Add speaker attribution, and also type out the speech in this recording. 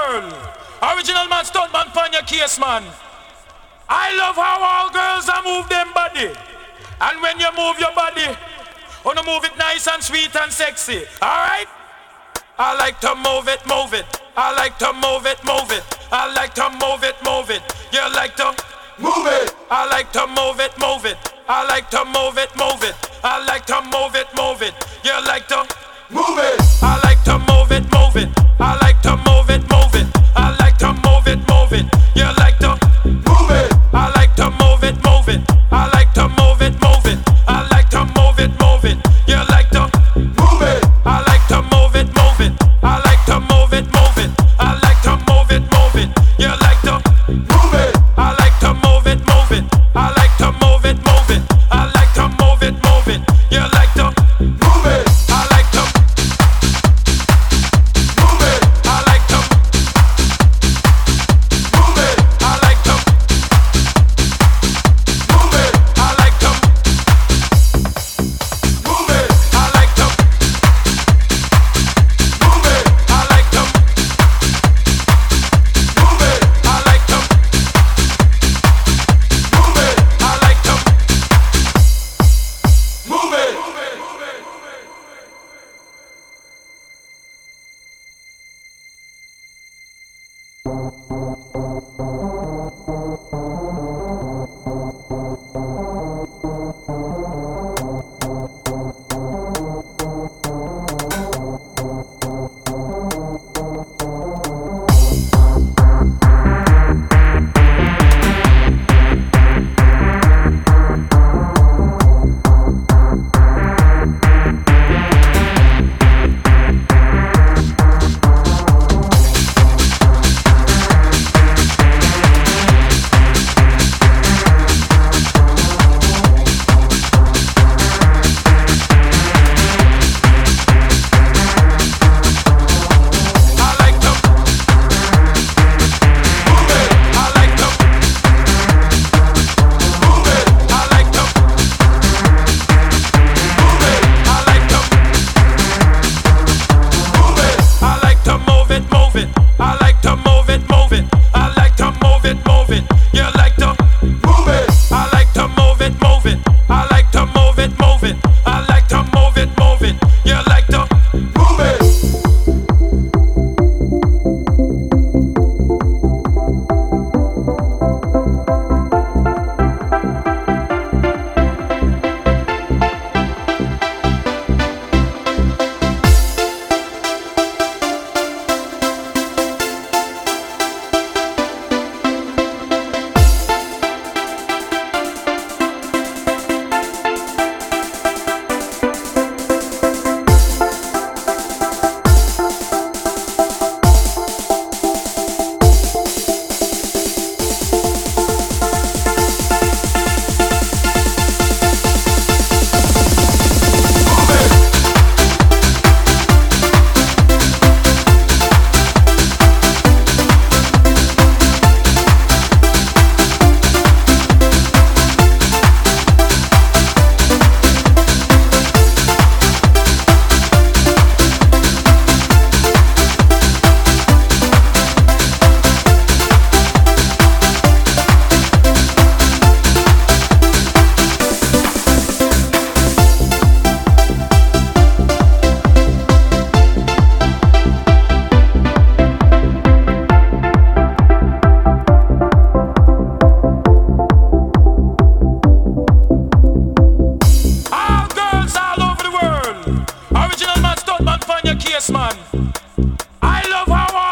Speaker 1: world. Original man, stunt man, pan your case, man. I love how all girls are move them body. And when you move your body, wanna move it nice and sweet and sexy. Alright? I like to move it, move it. I like to move it, move it. I like to move it, move it. You like to move it. I like to move it, move it. I like to move it, move it. I like to move it, move it. You like to move it. I like to move it, move it. I like to move it, move it. I like to move it, move it. You like to move it. I like to move it, move it. I like to move it, move it. I like to move it, move it. You like to move it. I like to move it, move it. I like to move it, move it. I like to move it, move it. You like to move it. I like to move it, move it. I like to move it, move it. I like to move it, move it. You like to move it. I like to move it. I like to move it. I like to move it. I like to move it. I like to move it. I like to move it. I like to move it. I like to move it. Yes, man. I love how